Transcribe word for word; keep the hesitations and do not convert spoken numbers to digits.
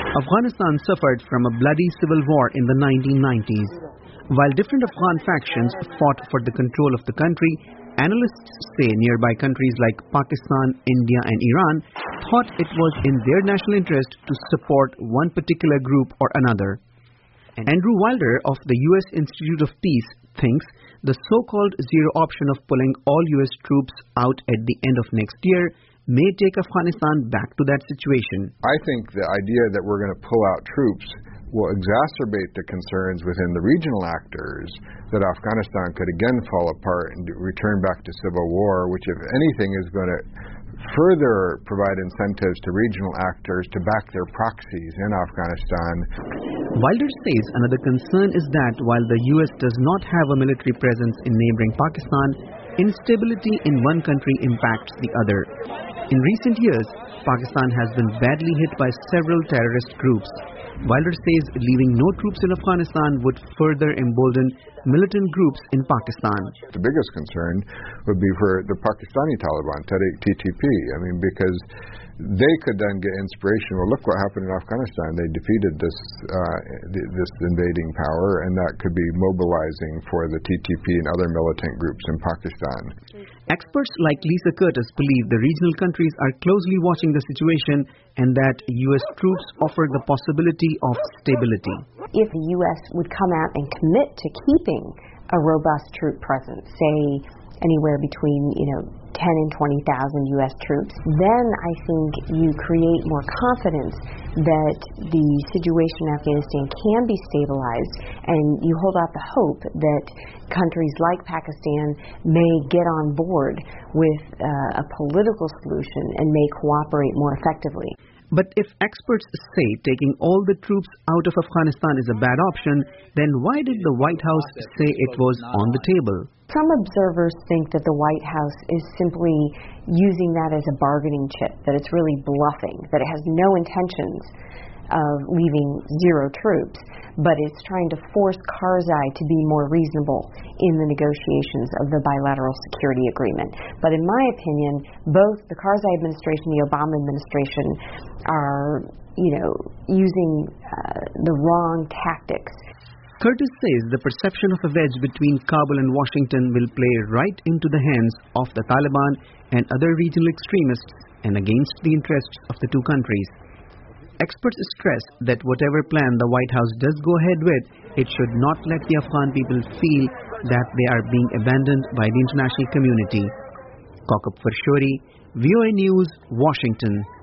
Afghanistan suffered from a bloody civil war in the nineteen nineties. While different Afghan factions fought for the control of the country, analysts say nearby countries like Pakistan, India and Iran thought it was in their national interest to support one particular group or another. Andrew Wilder of the U S Institute of Peace thinks the so-called zero option of pulling all U S troops out at the end of next year may take Afghanistan back to that situation. I think the idea that we're going to pull out troops will exacerbate the concerns within the regional actors that Afghanistan could again fall apart and return back to civil war, which if anything is going to further provide incentives to regional actors to back their proxies in Afghanistan. Wilder says another concern is that while the U S does not have a military presence in neighboring Pakistan, instability in one country impacts the other. In recent years, Pakistan has been badly hit by several terrorist groups. Wilder says leaving no troops in Afghanistan would further embolden militant groups in Pakistan. The biggest concern would be for the Pakistani Taliban, T T P. I mean, because they could then get inspiration. Well, look what happened in Afghanistan. They defeated this uh, this invading power, and that could be mobilizing for the T T P and other militant groups in Pakistan. Experts like Lisa Curtis believe the regional countries are closely watching the situation and that U S troops offer the possibility of stability. If the U S would come out and commit to keeping a robust troop presence, say anywhere between, you know, ten and twenty thousand U S troops, then I think you create more confidence that the situation in Afghanistan can be stabilized, and you hold out the hope that countries like Pakistan may get on board with uh, a political solution and may cooperate more effectively. But if experts say taking all the troops out of Afghanistan is a bad option, then why did the White House say it was on the table? Some observers think that the White House is simply using that as a bargaining chip, that it's really bluffing, that it has no intentions of leaving zero troops, but it's trying to force Karzai to be more reasonable in the negotiations of the bilateral security agreement. But in my opinion, both the Karzai administration and the Obama administration are, you know, using uh, the wrong tactics. Curtis says the perception of a wedge between Kabul and Washington will play right into the hands of the Taliban and other regional extremists and against the interests of the two countries. Experts stress that whatever plan the White House does go ahead with, it should not let the Afghan people feel that they are being abandoned by the international community. Kakab Farshori, V O A News, Washington.